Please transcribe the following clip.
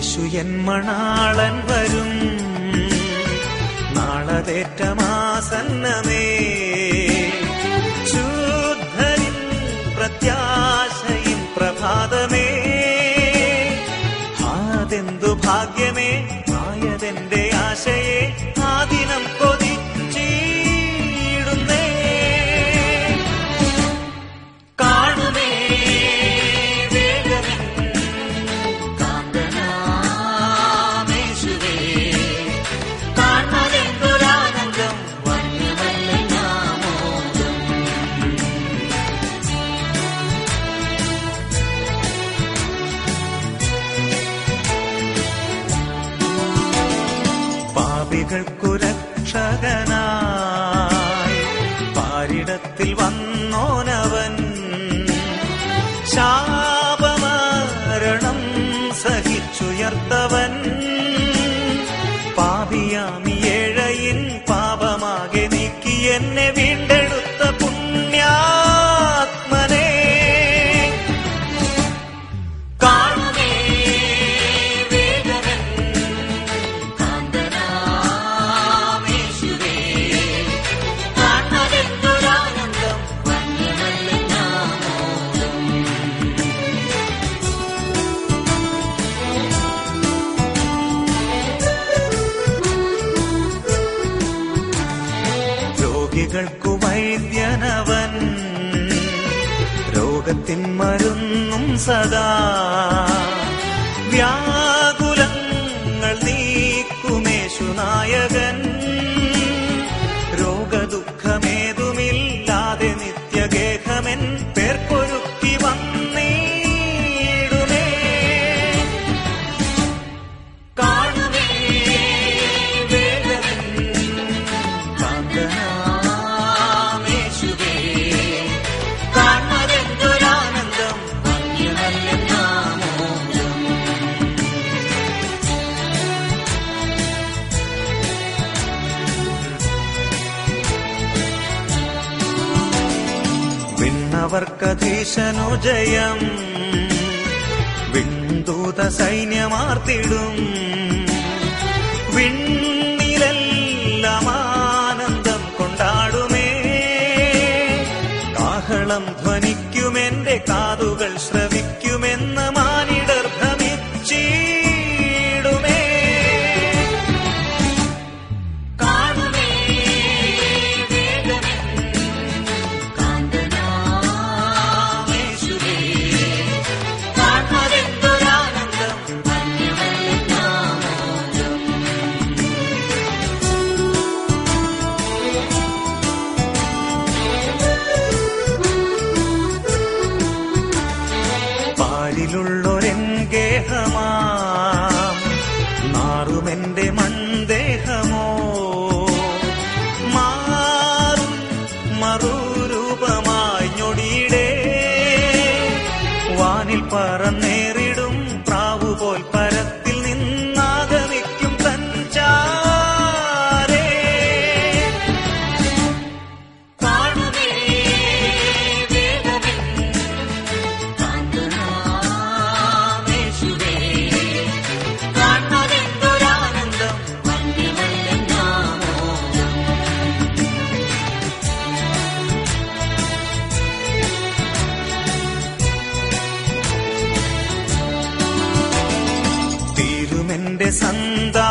യേശു N മണാളൻ വരും, നാളതേറ്റമാസന്നമേ. ശുദ്ധരിൻ പ്രത്യാശയിൻ പ്രഭാതമേ, അതെന്തു ഭാഗ്യമേ ആയതെന്റെ ആശയെ ആ ദിനം കൊതിച്ചിടുന്നേ. കാണുമേ വേഗമേ കാന്തനാമേശുവേ, കാണുന്നതെന്തൊരാനന്ദം വന്യമല്ല നാമോദം. പാപികൾക്കു രക്ഷകനായി പാരിടത്തിൽ വന്നോനവൻ, ശാപമരണം സഹിച്ചുയർത്തവൻ. പാപിയാമി ഏഴയിൻ പാപമാകെ നീക്കി എന്നെ വീണ്ടെടുത്ത പുണ്യാത്മനേ. കാണുമേ വേഗമൻ കാന്തനാമേശുവേ, കാണുന്നതെന്തൊരാനന്ദം വന്യമല്ല നാമോദം. രോഗികൾക്കു വൈദ്യനവൻ, രോഗത്തിൻ മരുന്നും സദാ. വ്യാകുലങ്ങൾ നീക്കുമേശുനായകൻ, രോഗദുഃഖമേതുമില്ലാതെ നിത്യഗേഹമെൻ പേർക്കൊരുക്കി വന്നിടുമേ. കാണുമേ വേഗമൻ കാന്തനാമേശുവേ, കാണുന്നതെന്തൊരാനന്ദം വന്യമല്ല നാമോദം. വിണ്ണവർക്കധീശനു ജയം, വിണ്ദൂത സൈന്യമാർത്തിടും. വിണ്ണിലെല്ലാം ആനന്ദം കൊണ്ടാടുമേ, കാഹളം ധ്വനിക്കുമെന്റെ കാതുകൾ ശ്രവിക്കുമെന്ന് മാനിടർ ഭ്രമിച്ചിടുമേ. കാണുമേ വേഗമൻ കാന്തനാമേശുവേ, കാണുന്നതെന്തൊരാനന്ദം വന്യമല്ല നാമോദം. പാരിലുള്ളൊരെൻ ഗേഹമാം മാറുമെന്റെ മൺദേഹമോ, മാറും മറുരൂപമായി ഞൊടിയിടേ. വാനിൽ പറന്നേറിടും പ്രാവുപോൽ പരത്തിൽ നിന്നാഗമിക്കും തഞ്ചാരേ. കാണുമേ വേഗമൻ കാന്തനാമേശുവേ, കാണുന്നതെന്തൊരാനന്ദം വന്യമല്ല നാമോദം. തീരുമെന്റെ സന്താ